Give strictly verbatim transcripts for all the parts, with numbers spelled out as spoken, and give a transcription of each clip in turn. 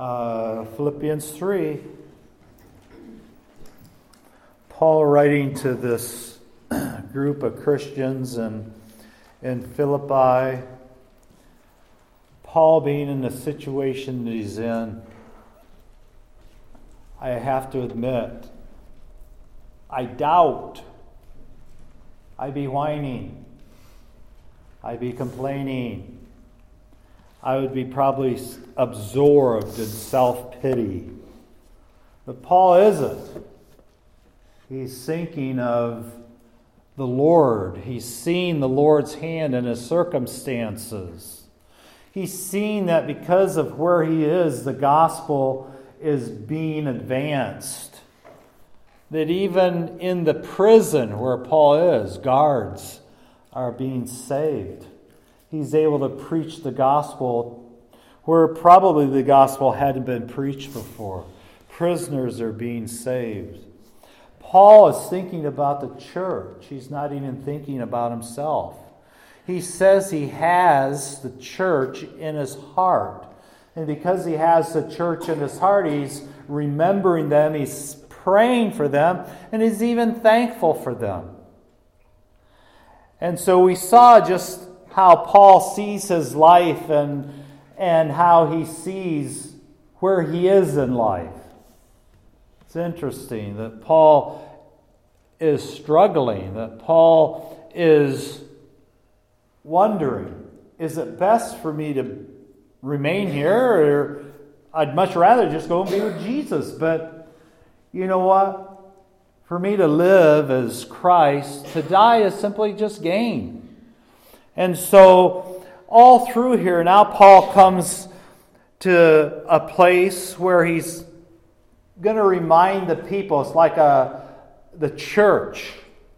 Uh, Philippians three. Paul writing to this group of Christians in, in Philippi. Paul being in the situation that he's in. I have to admit, I doubt. I be whining. I be complaining. I would be probably absorbed in self-pity. But Paul isn't. He's thinking of the Lord. He's seeing the Lord's hand in his circumstances. He's seeing that because of where he is, the gospel is being advanced. That even in the prison where Paul is, guards are being saved. He's able to preach the gospel where probably the gospel hadn't been preached before. Prisoners are being saved. Paul is thinking about the church. He's not even thinking about himself. He says he has the church in his heart. And because he has the church in his heart, he's remembering them, he's praying for them, and he's even thankful for them. And so we saw just how Paul sees his life and, and how he sees where he is in life. It's interesting that Paul is struggling, that Paul is wondering, is it best for me to remain here, or I'd much rather just go and be with Jesus? But you know what? For me to live as Christ, to die is simply just gain. And so all through here, now Paul comes to a place where he's going to remind the people. It's like a the church.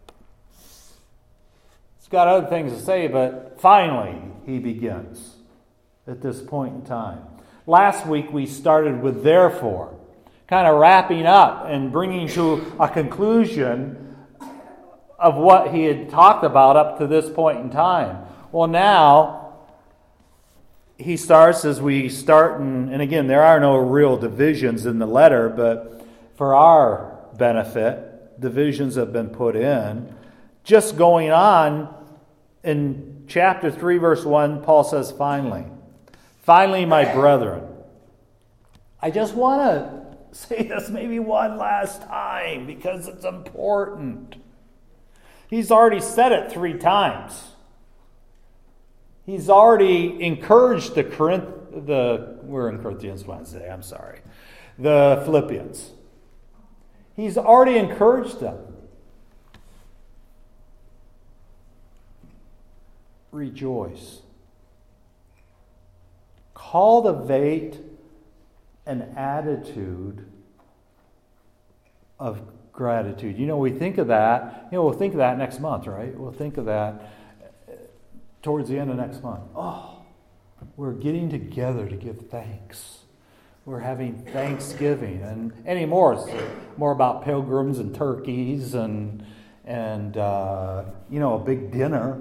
It's got other things to say, but finally he begins at this point in time. Last week we started with therefore, kind of wrapping up and bringing to a conclusion of what he had talked about up to this point in time. Well, now he starts as we start, and, and again, there are no real divisions in the letter, but for our benefit, divisions have been put in. Just going on in chapter three, verse one, Paul says, finally, finally, my brethren. I just want to say this maybe one last time because it's important. He's already said it three times. He's already encouraged the Corinth, the we're in Corinthians Wednesday, I'm sorry, the Philippians. He's already encouraged them. Rejoice. Cultivate an attitude of gratitude. You know, we think of that, you know, we'll think of that next month, right? We'll think of that towards the end of next month. Oh, we're getting together to give thanks. We're having Thanksgiving. And anymore, it's more about pilgrims and turkeys and, and uh, you know, a big dinner.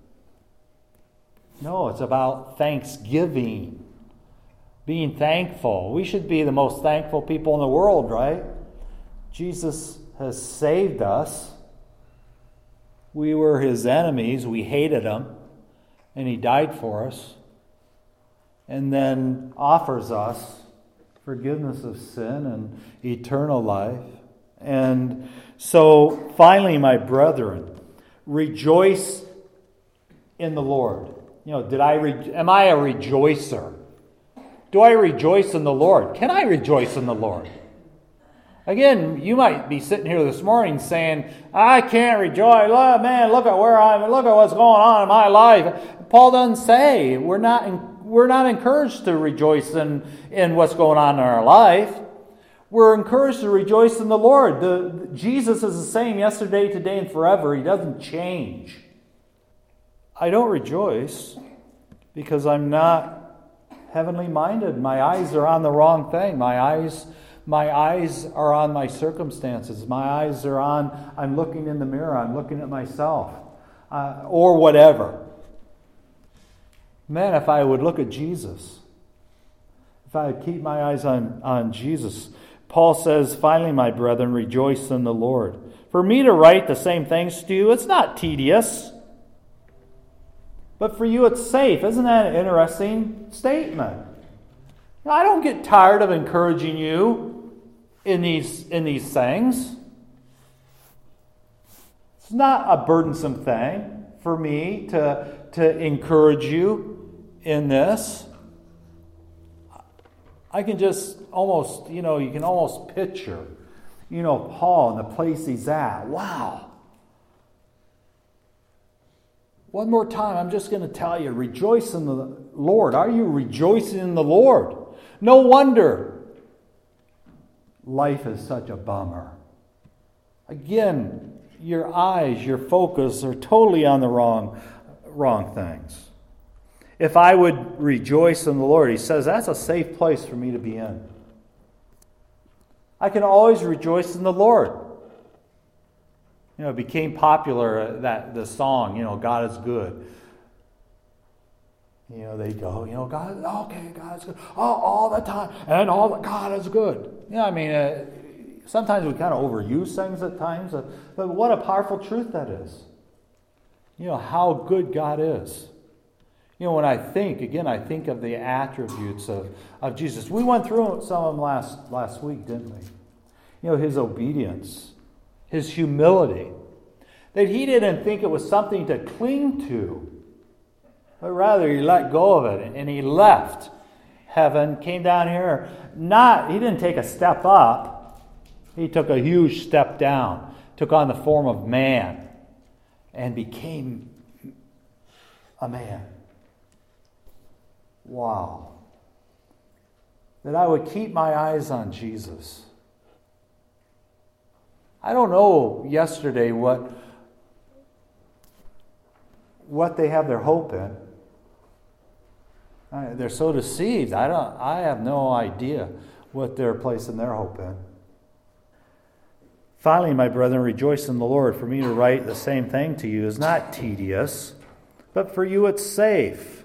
No, it's about Thanksgiving. Being thankful. We should be the most thankful people in the world, right? Jesus has saved us. We were his enemies. We hated him. And he died for us. And then offers us forgiveness of sin and eternal life. And so, finally, my brethren, rejoice in the Lord. You know, did I re- am I a rejoicer? Do I rejoice in the Lord? Can I rejoice in the Lord? Again, you might be sitting here this morning saying, I can't rejoice. Look, man, look at where I'm, look at what's going on in my life. Paul doesn't say we're not we're not encouraged to rejoice in, in what's going on in our life. We're encouraged to rejoice in the Lord. The, Jesus is the same yesterday, today, and forever. He doesn't change. I don't rejoice because I'm not heavenly minded. My eyes are on the wrong thing. My eyes My eyes are on my circumstances. My eyes are on, I'm looking in the mirror. I'm looking at myself. Uh, or whatever. Man, if I would look at Jesus. If if I would keep my eyes on, on Jesus. Paul says, finally, my brethren, rejoice in the Lord. For me to write the same things to you, it's not tedious. But for you, it's safe. Isn't that an interesting statement? Now, I don't get tired of encouraging you in these, in these things. It's not a burdensome thing for me to, to encourage you in this. I can just almost, you know, you can almost picture, you know, Paul and the place he's at. Wow. One more time, I'm just going to tell you, rejoice in the Lord. Are you rejoicing in the Lord? No wonder life is such a bummer. Again, your eyes, your focus are totally on the wrong, wrong things. If I would rejoice in the Lord, he says, that's a safe place for me to be in. I can always rejoice in the Lord. You know, it became popular, that the song, you know, God is good. You know, they go, you know, God, okay, God is good. Oh, all the time. And all the, God is good. You know, I mean, uh, sometimes we kind of overuse things at times. Uh, but what a powerful truth that is. You know, how good God is. You know, when I think, again, I think of the attributes of, of Jesus. We went through some of them last, last week, didn't we? You know, his obedience, his humility, that he didn't think it was something to cling to, but rather he let go of it and he left heaven, came down here. Not, he didn't take a step up, he took a huge step down, took on the form of man and became a man. Wow. That I would keep my eyes on Jesus. I don't know yesterday what, what they have their hope in. I, they're so deceived. I don't. I have no idea what they're placing their hope in. Finally, my brethren, rejoice in the Lord. For me to write the same thing to you is not tedious, but for you it's safe.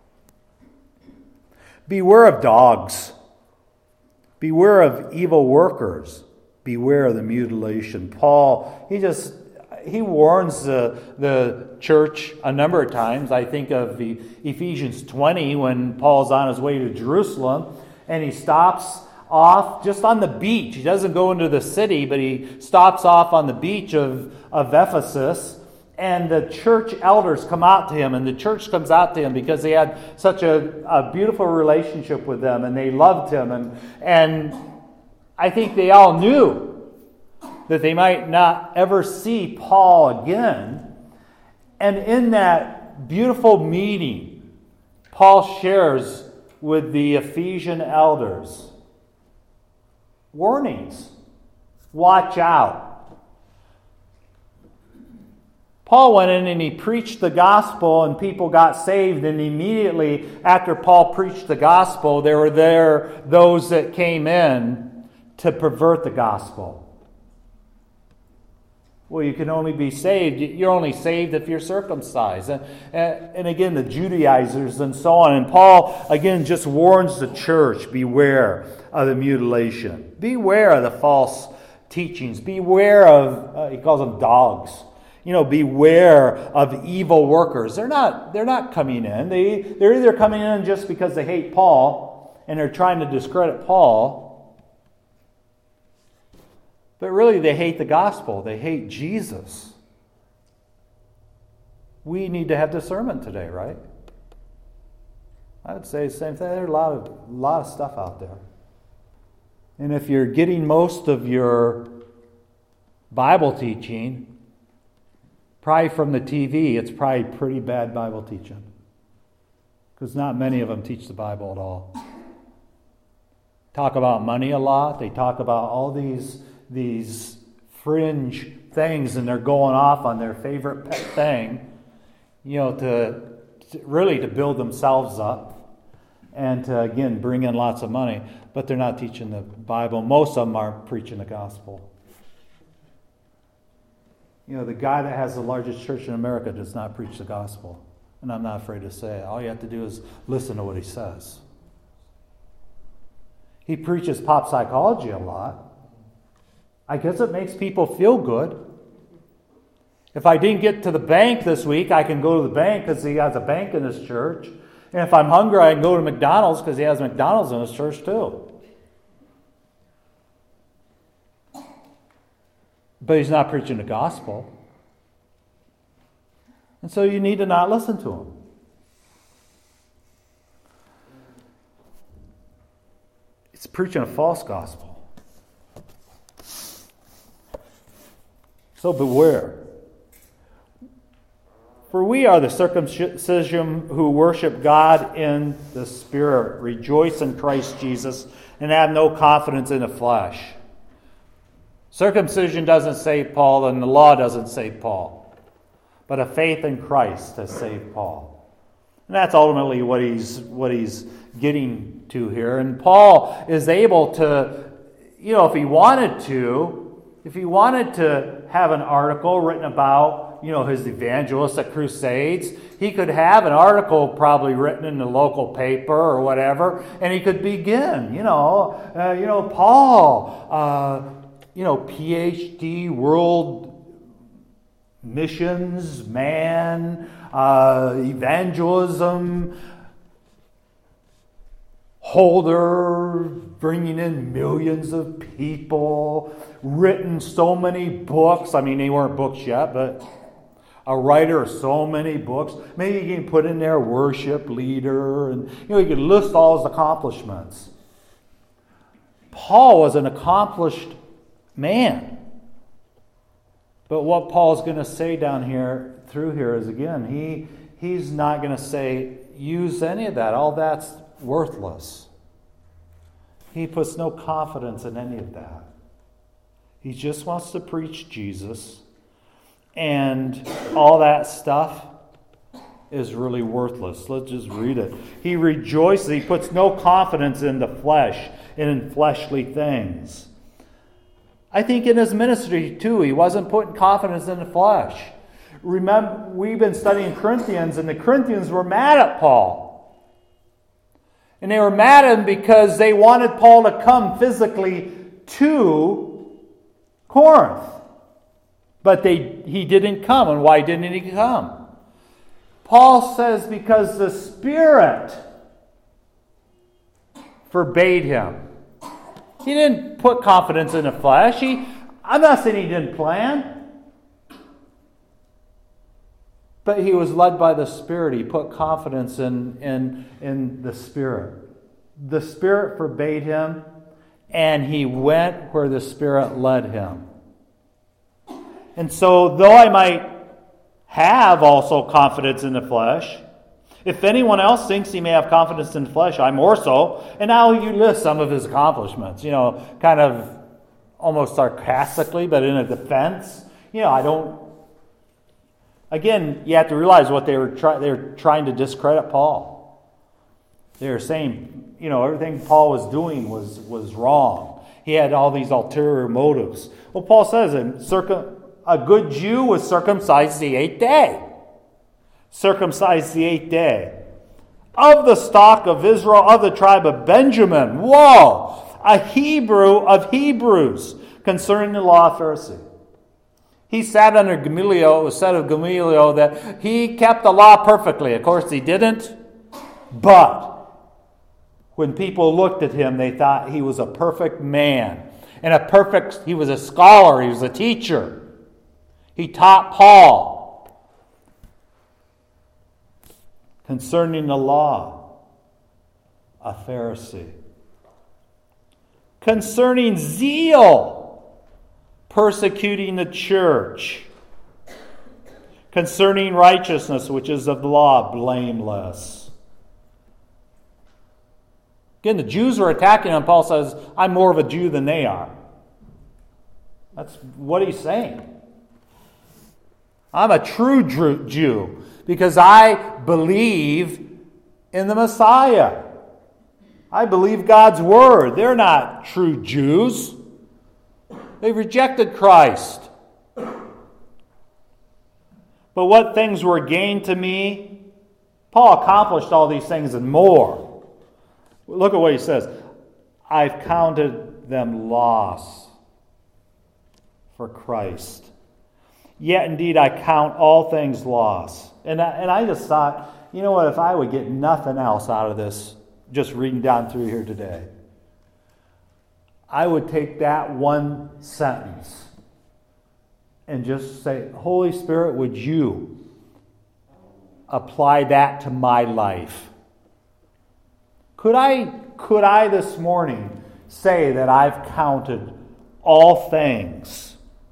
Beware of dogs. Beware of evil workers. Beware of the mutilation. Paul, he just, he warns the, the church a number of times. I think of the Ephesians twenty when Paul's on his way to Jerusalem and he stops off just on the beach. He doesn't go into the city, but he stops off on the beach of, of Ephesus. And the church elders come out to him, and the church comes out to him because they had such a, a beautiful relationship with them, and they loved him. And, and I think they all knew that they might not ever see Paul again. And in that beautiful meeting, Paul shares with the Ephesian elders warnings. Watch out. Paul went in and he preached the gospel and people got saved, and immediately after Paul preached the gospel, there were there those that came in to pervert the gospel. Well, you can only be saved. You're only saved if you're circumcised. And, and again, the Judaizers and so on. And Paul, again, just warns the church, beware of the mutilation. Beware of the false teachings. Beware of, uh, he calls them dogs. You know, beware of evil workers. They're not, they're not coming in. They, they're either coming in just because they hate Paul and they're trying to discredit Paul. But really, they hate the gospel. They hate Jesus. We need to have discernment today, right? I would say the same thing. There's a lot of, a lot of stuff out there. And if you're getting most of your Bible teaching probably from the T V, it's probably pretty bad Bible teaching. Because not many of them teach the Bible at all. Talk about money a lot. They talk about all these, these fringe things, and they're going off on their favorite pet thing, you know, to, to really to build themselves up and to, again, bring in lots of money. But they're not teaching the Bible. Most of them aren't preaching the gospel. You know, the guy that has the largest church in America does not preach the gospel. And I'm not afraid to say it. All you have to do is listen to what he says. He preaches pop psychology a lot. I guess it makes people feel good. If I didn't get to the bank this week, I can go to the bank because he has a bank in his church. And if I'm hungry, I can go to McDonald's because he has McDonald's in his church too. But he's not preaching the gospel. And so you need to not listen to him. It's preaching a false gospel. So beware. For we are the circumcision who worship God in the Spirit, rejoice in Christ Jesus, and have no confidence in the flesh. Circumcision doesn't save Paul, and the law doesn't save Paul. But a faith in Christ has saved Paul. And that's ultimately what he's what he's getting to here. And Paul is able to, you know, if he wanted to, if he wanted to have an article written about, you know, his evangelistic crusades, he could have an article probably written in the local paper or whatever, and he could begin, you know, uh, you know, Paul, uh, you know, P H D, world missions, man, uh, evangelism, holder, bringing in millions of people, written so many books. I mean, they weren't books yet, but a writer of so many books. Maybe you can put in there worship leader, and you know, you can list all his accomplishments. Paul was an accomplished man. But what Paul's going to say down here, through here, is again, he he's not going to say, use any of that. All that's worthless. He puts no confidence in any of that. He just wants to preach Jesus, and all that stuff is really worthless. Let's just read it. He rejoices. He puts no confidence in the flesh and in fleshly things. I think in his ministry, too, he wasn't putting confidence in the flesh. Remember, we've been studying Corinthians, and the Corinthians were mad at Paul. And they were mad at him because they wanted Paul to come physically to Corinth. But they he didn't come. And why didn't he come? Paul says because the Spirit forbade him. He didn't put confidence in the flesh. He, I'm not saying he didn't plan. But he was led by the Spirit. He put confidence in, in, in the Spirit. The Spirit forbade him, and he went where the Spirit led him. And so, though I might have also confidence in the flesh, if anyone else thinks he may have confidence in the flesh, I more so. And now you list some of his accomplishments, you know, kind of almost sarcastically, but in a defense. You know, I don't... Again, you have to realize what they were trying. They were trying to discredit Paul. They were saying, you know, everything Paul was doing was, was wrong. He had all these ulterior motives. Well, Paul says, in circum, a good Jew was circumcised the eighth day. Circumcised the eighth day. Of the stock of Israel, of the tribe of Benjamin. Whoa! A Hebrew of Hebrews, concerning the law of Pharisee. He sat under Gamaliel. It was said of Gamaliel that he kept the law perfectly. Of course, he didn't. But when people looked at him, they thought he was a perfect man. And a perfect, he was a scholar. He was a teacher. He taught Paul concerning the law, a Pharisee. Concerning zeal, persecuting the church. Concerning righteousness, which is of the law, blameless. Again, the Jews were attacking him. Paul says, I'm more of a Jew than they are. That's what he's saying. I'm a true Jew because I believe in the Messiah. I believe God's word. They're not true Jews. They rejected Christ. But what things were gained to me? Paul accomplished all these things and more. Look at what he says. I've counted them loss for Christ. Yet indeed I count all things loss. And I, and I just thought, you know what, if I would get nothing else out of this, just reading down through here today, I would take that one sentence and just say, Holy Spirit, would you apply that to my life? Could I, could I this morning say that I've counted all things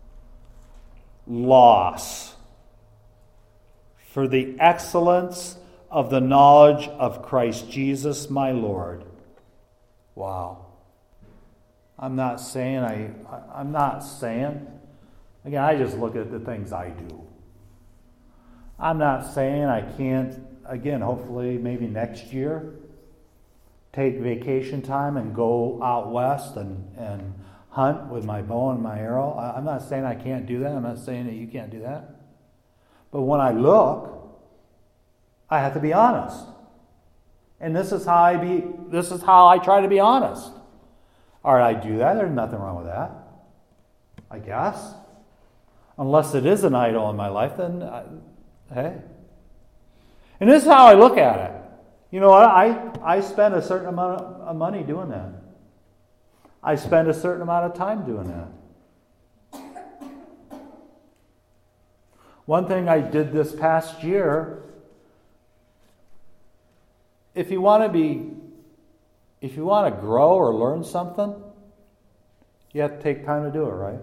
loss for the excellence of the knowledge of Christ Jesus my Lord? Wow. I'm not saying I, I'm not saying, again, I just look at the things I do. I'm not saying I can't, again, hopefully maybe next year, take vacation time and go out west and, and hunt with my bow and my arrow. I'm not saying I can't do that. I'm not saying that you can't do that. But when I look, I have to be honest. And this is how I be this is how I try to be honest. All right, I do that. There's nothing wrong with that, I guess. Unless it is an idol in my life, then I, hey. And this is how I look at it. You know what? I, I spend a certain amount of money doing that. I spend a certain amount of time doing that. One thing I did this past year, if you want to be, if you want to grow or learn something, you have to take time to do it, right?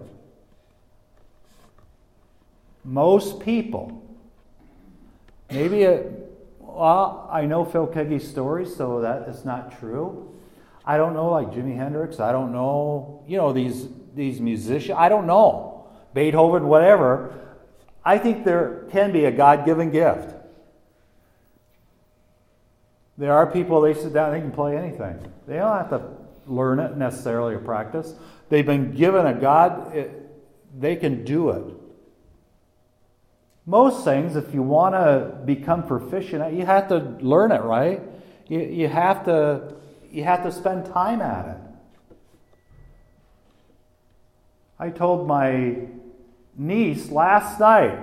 Most people, maybe it, well, I know Phil Keaggy's story, so that is not true. I don't know, like Jimi Hendrix. I don't know, you know, these these musicians. I don't know. Beethoven, whatever. I think there can be a God-given gift. There are people, they sit down, they can play anything. They don't have to learn it necessarily or practice. They've been given a God, it, they can do it. Most things, if you want to become proficient, you have to learn it, right? You, you have to you have to spend time at it. I told my niece last night,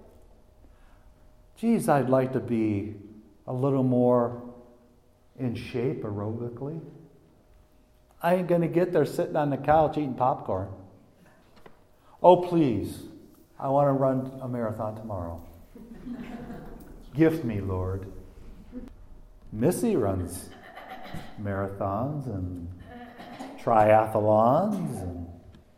geez, I'd like to be a little more in shape aerobically. I ain't going to get there sitting on the couch eating popcorn. Oh, please. I want to run a marathon tomorrow. Gift me, Lord. Missy runs marathons and triathlons. And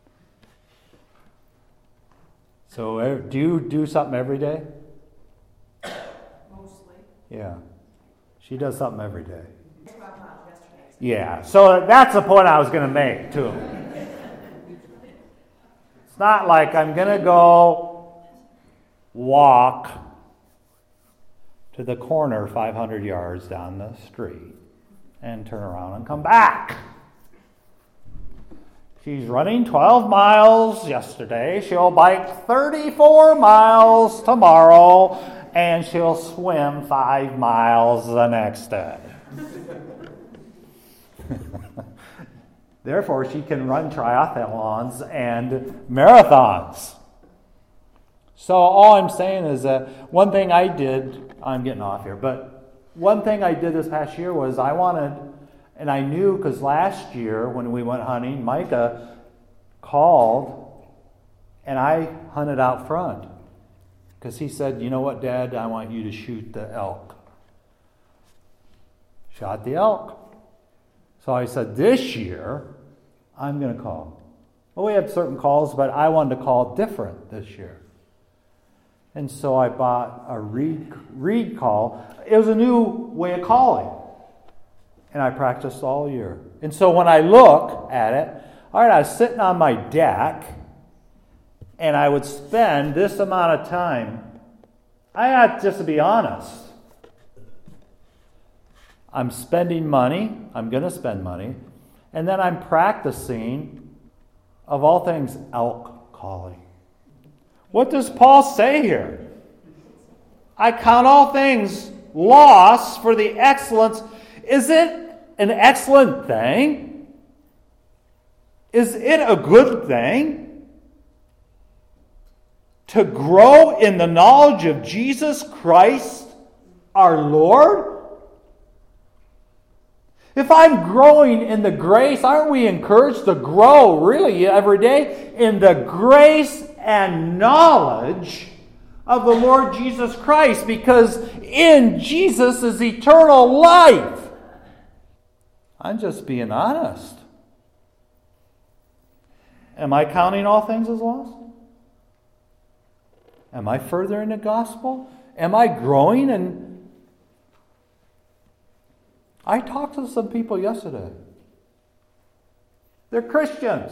so do you do something every day? Mostly. Yeah. She does something every day. Yeah. So that's the point I was going to make, too. It's not like I'm going to go walk to the corner five hundred yards down the street and turn around and come back. She's running twelve miles yesterday. She'll bike thirty-four miles tomorrow, and she'll swim five miles the next day. Therefore, she can run triathlons and marathons. So all I'm saying is that one thing I did, I'm getting off here, but one thing I did this past year was I wanted, and I knew because last year when we went hunting, Micah called and I hunted out front. Because he said, you know what, Dad, I want you to shoot the elk. Shot the elk. So I said, this year, I'm going to call. Well, we had certain calls, but I wanted to call different this year. And so I bought a reed, reed call. It was a new way of calling. And I practiced all year. And so when I look at it, all right, I was sitting on my deck, and I would spend this amount of time. I had, just to be honest, I'm spending money. I'm going to spend money. And then I'm practicing, of all things, elk calling. What does Paul say here? I count all things loss for the excellence. Is it an excellent thing Is it a good thing to grow in the knowledge of Jesus Christ, our Lord? If I'm growing in the grace, aren't we encouraged to grow really every day in the grace and knowledge of the Lord Jesus Christ? Because in Jesus is eternal life. I'm just being honest. Am I counting all things as lost? Am I furthering the gospel? Am I growing? And I talked to some people yesterday. They're Christians.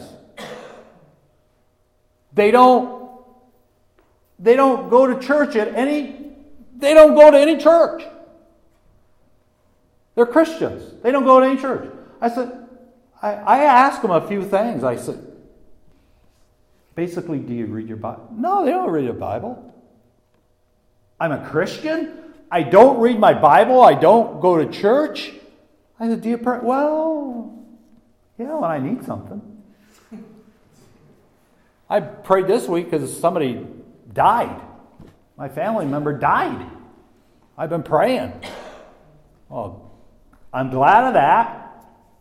They don't, they don't go to church at any, they don't go to any church. They're Christians. They don't go to any church. I said, I, I asked them a few things. I said, basically, do you read your Bible? No, they don't read your Bible. I'm a Christian. I don't read my Bible. I don't go to church. I said, do you pray? Well, yeah, when I need something. I prayed this week because somebody died. My family member died. I've been praying. Well, I'm glad of that.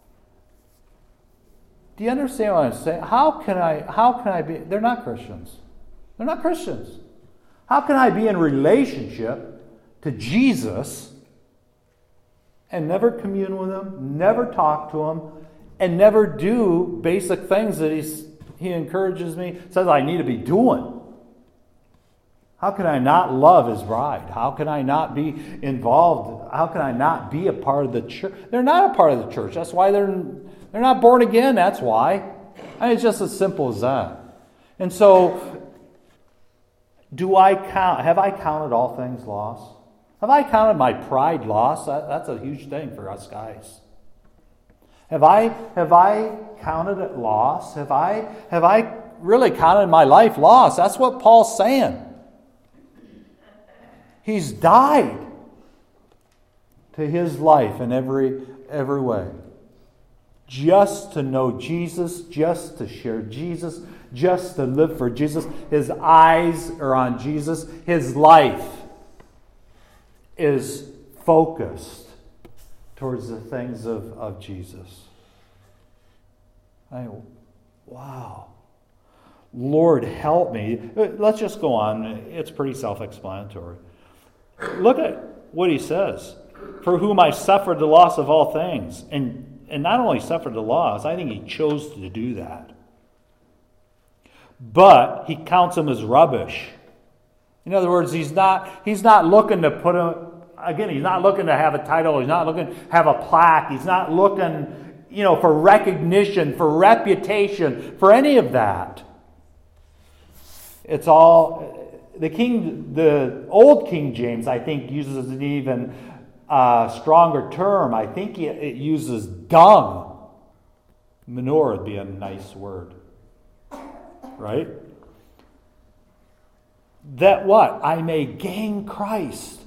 Do you understand what I'm saying? How can I, how can I be, they're not Christians. They're not Christians. How can I be in relationship to Jesus and never commune with Him, never talk to Him, and never do basic things that He's, He encourages me, says I need to be doing? How can I not love His bride? How can I not be involved? How can I not be a part of the church? They're not a part of the church. That's why they're they're not born again. That's why. I mean, it's just as simple as that. And so, do I count? Have I counted all things lost? Have I counted my pride lost? That, that's a huge thing for us guys. Have I have I counted it lost? Have I have I really counted my life lost? That's what Paul's saying. He's died to his life in every every way. Just to know Jesus, just to share Jesus, just to live for Jesus. His eyes are on Jesus. His life is focused towards the things of, of Jesus. I, wow. Lord, help me. Let's just go on. It's pretty self-explanatory. Look at what he says. For whom I suffered the loss of all things. And, and not only suffered the loss, I think he chose to do that. But he counts them as rubbish. In other words, he's not he's not looking to put a, again, he's not looking to have a title, he's not looking to have a plaque, he's not looking, you know, for recognition, for reputation, for any of that. It's all the King the old King James, I think, uses an even uh, stronger term. I think it, it uses dung. Manure would be a nice word. Right? That what? I may gain Christ.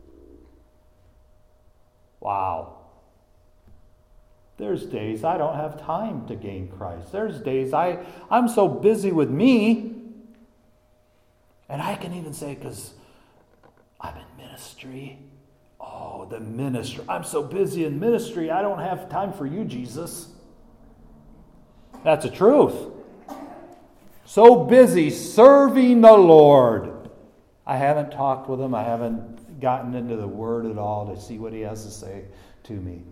Wow. There's days I don't have time to gain Christ. There's days I, I'm so busy with me. And I can even say, because I'm in ministry. Oh, the ministry. I'm so busy in ministry, I don't have time for you, Jesus. That's the truth. So busy serving the Lord. I haven't talked with him. I haven't gotten into the Word at all to see what he has to say to me.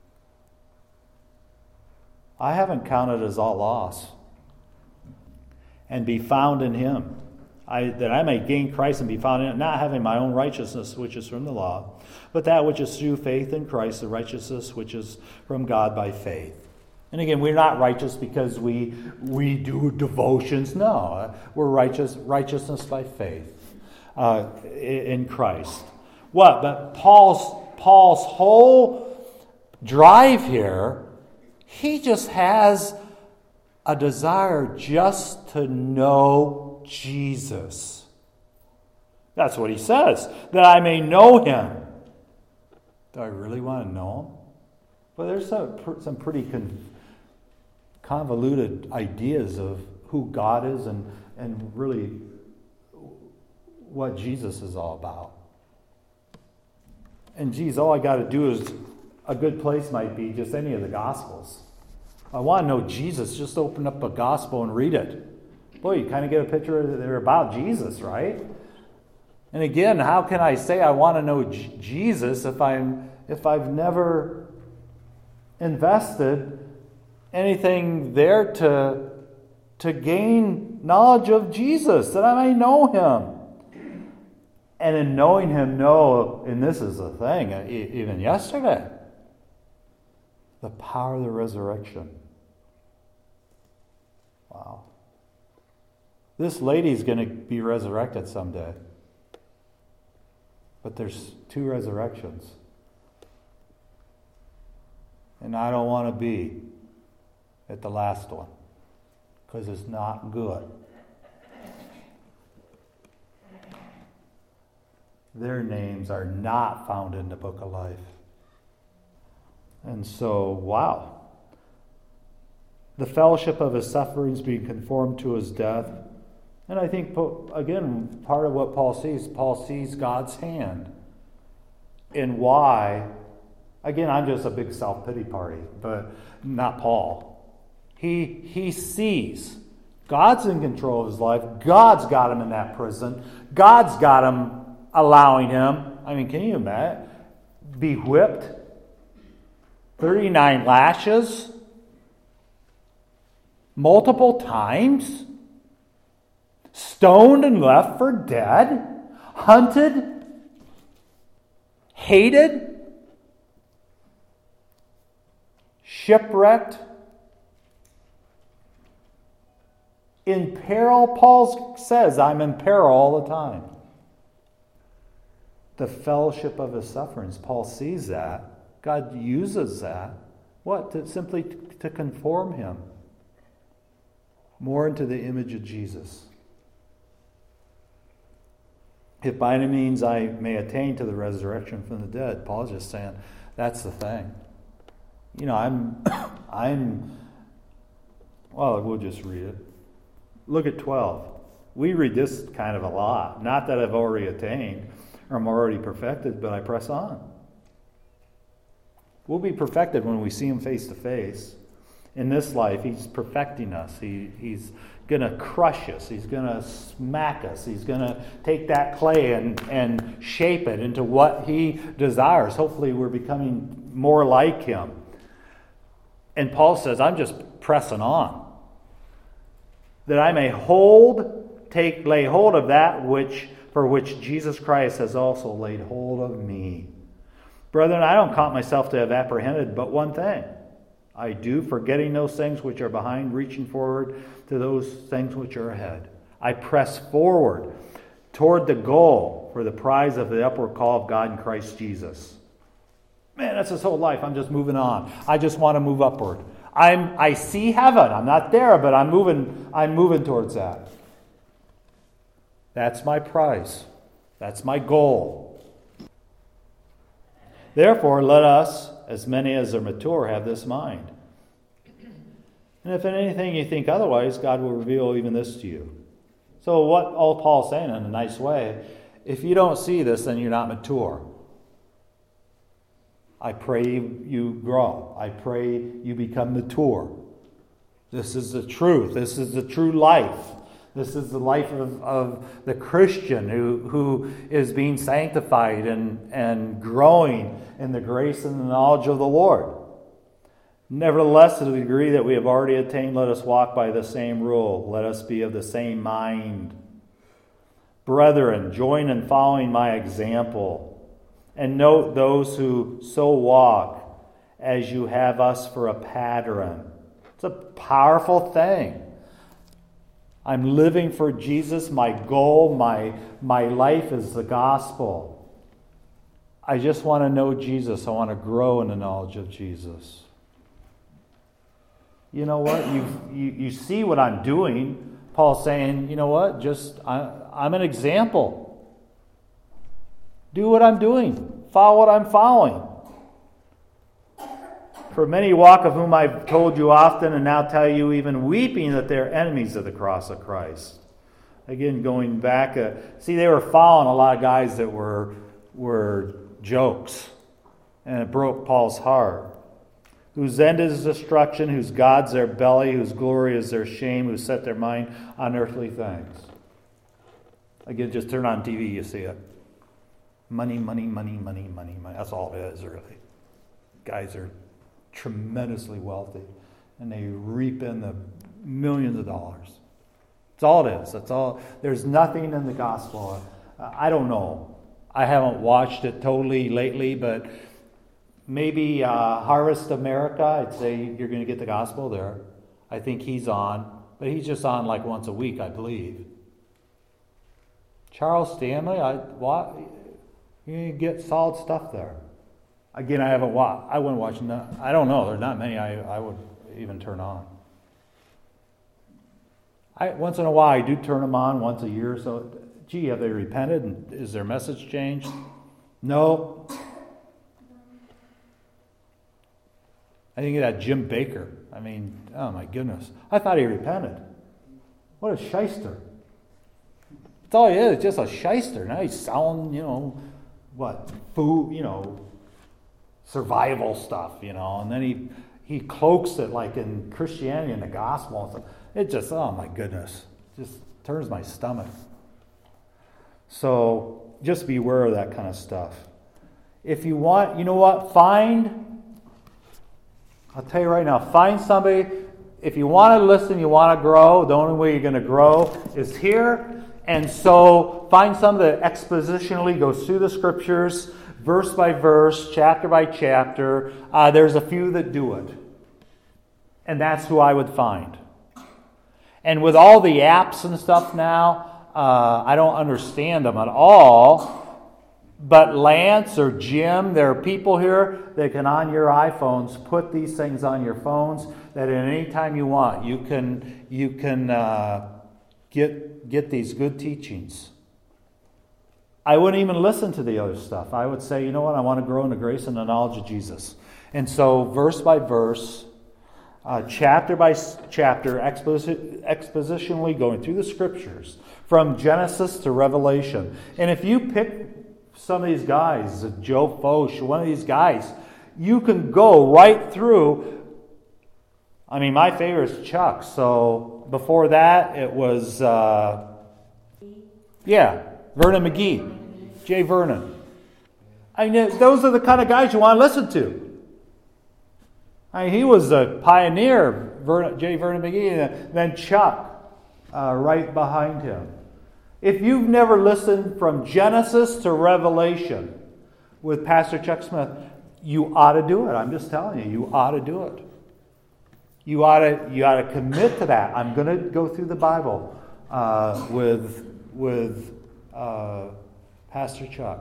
I haven't counted as all loss. And be found in him. I, that I may gain Christ and be found in him, not having my own righteousness, which is from the law, but that which is through faith in Christ, the righteousness which is from God by faith. And again, we're not righteous because we we do devotions. No, we're righteous righteousness by faith uh, in Christ. What? But Paul's Paul's whole drive here, he just has a desire just to know Jesus. That's what he says, that I may know him. Do I really want to know him? Well, there's some, some pretty con- convoluted ideas of who God is and, and really what Jesus is all about. And geez, all I got to do is, a good place might be just any of the Gospels. I want to know Jesus, just open up a Gospel and read it. Boy, you kind of get a picture that they're about Jesus, right? And again, how can I say I want to know J- Jesus if I'm if I've never invested anything there to, to gain knowledge of Jesus, that I may know him? And in knowing him, know, and this is the thing, even yesterday, the power of the resurrection. Wow. This lady's going to be resurrected someday. But there's two resurrections. And I don't want to be at the last one, because it's not good. Their names are not found in the book of life. And so, wow. The fellowship of his sufferings, being conformed to his death. And I think, again, part of what Paul sees, Paul sees God's hand in why. Again, I'm just a big self-pity party, but not Paul. He, he sees God's in control of his life. God's got him in that prison. God's got him allowing him. I mean, can you imagine? Be whipped. thirty-nine lashes. Multiple times. Stoned and left for dead. Hunted. Hated. Shipwrecked. In peril, Paul says, I'm in peril all the time. The fellowship of his sufferings, Paul sees that. God uses that. What? To simply to conform him more into the image of Jesus. If by any means I may attain to the resurrection from the dead, Paul's just saying, that's the thing. You know, I'm, I'm, well, we'll just read it. Look at twelve. We read this kind of a lot. Not that I've already attained or I'm already perfected, but I press on. We'll be perfected when we see him face to face. In this life, he's perfecting us. He, he's going to crush us. He's going to smack us. He's going to take that clay and, and shape it into what he desires. Hopefully we're becoming more like him. And Paul says, I'm just pressing on, that I may hold, take, lay hold of that which for which Jesus Christ has also laid hold of me. Brethren, I don't count myself to have apprehended but one thing. I do, forgetting those things which are behind, reaching forward to those things which are ahead. I press forward toward the goal for the prize of the upward call of God in Christ Jesus. Man, that's his whole life. I'm just moving on. I just want to move upward. I'm I see heaven. I'm not there, but I'm moving, I'm moving towards that. That's my prize. That's my goal. Therefore, let us, as many as are mature, have this mind. And if in anything you think otherwise, God will reveal even this to you. So what all Paul's saying in a nice way, if you don't see this, then you're not mature. I pray you grow. I pray you become mature. This is the truth. This is the true life. This is the life of, of the Christian who, who is being sanctified and, and growing in the grace and the knowledge of the Lord. Nevertheless, to the degree that we have already attained, let us walk by the same rule. Let us be of the same mind. Brethren, join in following my example. And note those who so walk as you have us for a pattern. It's a powerful thing. I'm living for Jesus. My goal, my, my life is the gospel. I just want to know Jesus. I want to grow in the knowledge of Jesus. You know what? You you, you see what I'm doing. Paul's saying, you know what? Just I, I'm an example. Do what I'm doing. Follow what I'm following. For many walk, of whom I've told you often, and now tell you even weeping, that they're enemies of the cross of Christ. Again, going back, uh, see, they were following a lot of guys that were were jokes, and it broke Paul's heart. Whose end is destruction, whose God's their belly, whose glory is their shame, who set their mind on earthly things. Again, just turn on T V, you see it. Money, money, money, money, money, money. That's all it is, really. Guys are tremendously wealthy, and they reap in the millions of dollars. That's all it is. That's all. There's nothing in the gospel. Uh, I don't know. I haven't watched it totally lately, but maybe uh, Harvest America, I'd say you're going to get the gospel there. I think he's on, but he's just on like once a week, I believe. Charles Stanley, I what? You get solid stuff there. Again, I haven't watched. I wouldn't watch. No, I don't know. There's not many I, I would even turn on. I once in a while I do turn them on once a year. So, gee, have they repented? And is their message changed? No. I think of that Jim Baker. I mean, oh my goodness. I thought he repented. What a shyster. That's all he is, just a shyster. Now he's selling, you know, what, food, you know, survival stuff, you know, and then he he cloaks it like in Christianity and the gospel and stuff. It just, oh my goodness, just turns my stomach. So just beware of that kind of stuff. If you want, you know what, find, I'll tell you right now, find somebody, if you want to listen, you want to grow, the only way you're going to grow is here. And so find some that expositionally goes through the scriptures, verse by verse, chapter by chapter. Uh, there's a few that do it. And that's who I would find. And with all the apps and stuff now, uh, I don't understand them at all. But Lance or Jim, there are people here that can, on your iPhones, put these things on your phones that at any time you want, you can you can uh, get get these good teachings. I wouldn't even listen to the other stuff. I would say, you know what, I want to grow in the grace and the knowledge of Jesus. And so, verse by verse, uh, chapter by chapter, exposi- expositionally going through the scriptures, from Genesis to Revelation. And if you pick some of these guys, Joe Focht, one of these guys, you can go right through. I mean, my favorite is Chuck. So before that, it was, uh, yeah, Vernon McGee, Jay Vernon. I mean, those are the kind of guys you want to listen to. I mean, he was a pioneer, Vernon, Jay Vernon McGee, and then Chuck uh, right behind him. If you've never listened from Genesis to Revelation with Pastor Chuck Smith, you ought to do it. I'm just telling you, you ought to do it. You ought to you ought to commit to that. I'm going to go through the Bible uh, with with uh, Pastor Chuck.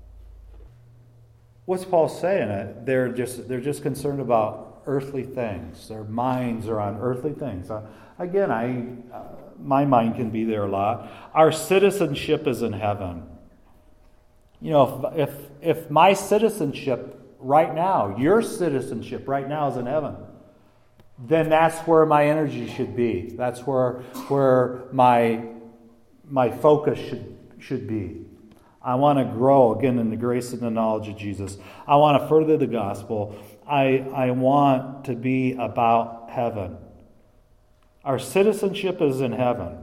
What's Paul saying? They're just they're just concerned about earthly things. Their minds are on earthly things. Uh, again, I. Uh, My mind can be there a lot. Our citizenship is in heaven. You know, if, if if my citizenship right now, your citizenship right now is in heaven, then that's where my energy should be. That's where where my my focus should should be. I want to grow again in the grace and the knowledge of Jesus. I want to further the gospel. I I want to be about heaven. Our citizenship is in heaven,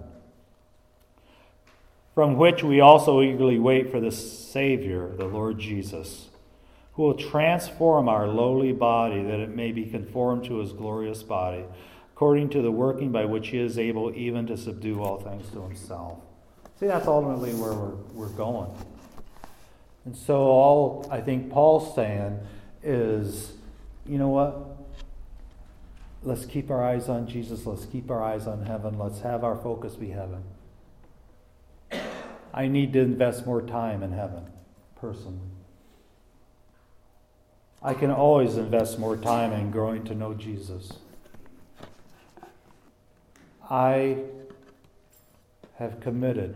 from which we also eagerly wait for the Savior, the Lord Jesus, who will transform our lowly body that it may be conformed to his glorious body, according to the working by which he is able even to subdue all things to himself. See, that's ultimately where we're, we're going. And so all I think Paul's saying is, you know what? Let's keep our eyes on Jesus. Let's keep our eyes on heaven. Let's have our focus be heaven. I need to invest more time in heaven, personally. I can always invest more time in growing to know Jesus. I have committed.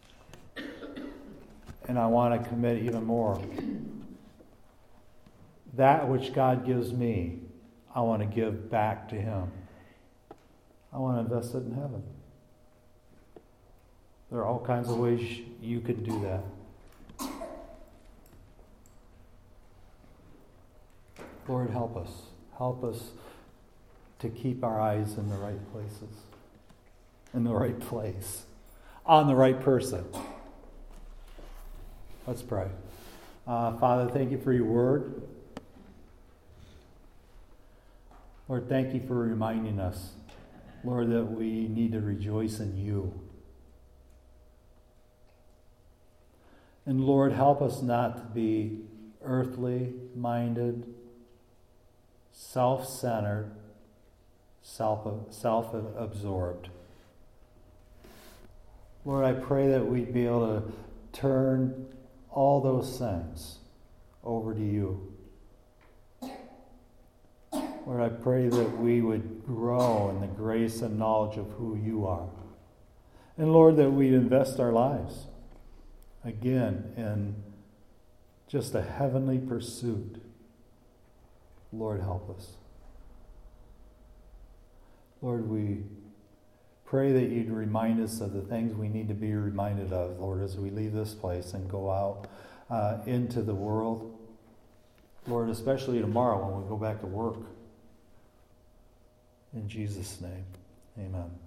And I want to commit even more. that which God gives me, I want to give back to Him. I want to invest it in heaven. There are all kinds of ways you can do that. Lord, help us. Help us to keep our eyes in the right places, in the right place, on the right person. Let's pray. Uh, Father, thank you for your word. Lord, thank you for reminding us, Lord, that we need to rejoice in you. And Lord, help us not to be earthly minded, self-centered, self, self-absorbed. Lord, I pray that we'd be able to turn all those things over to you. Lord, I pray that we would grow in the grace and knowledge of who you are. And Lord, that we'd invest our lives, again, in just a heavenly pursuit. Lord, help us. Lord, we pray that you'd remind us of the things we need to be reminded of, Lord, as we leave this place and go out uh, into the world. Lord, especially tomorrow when we go back to work. In Jesus' name, amen.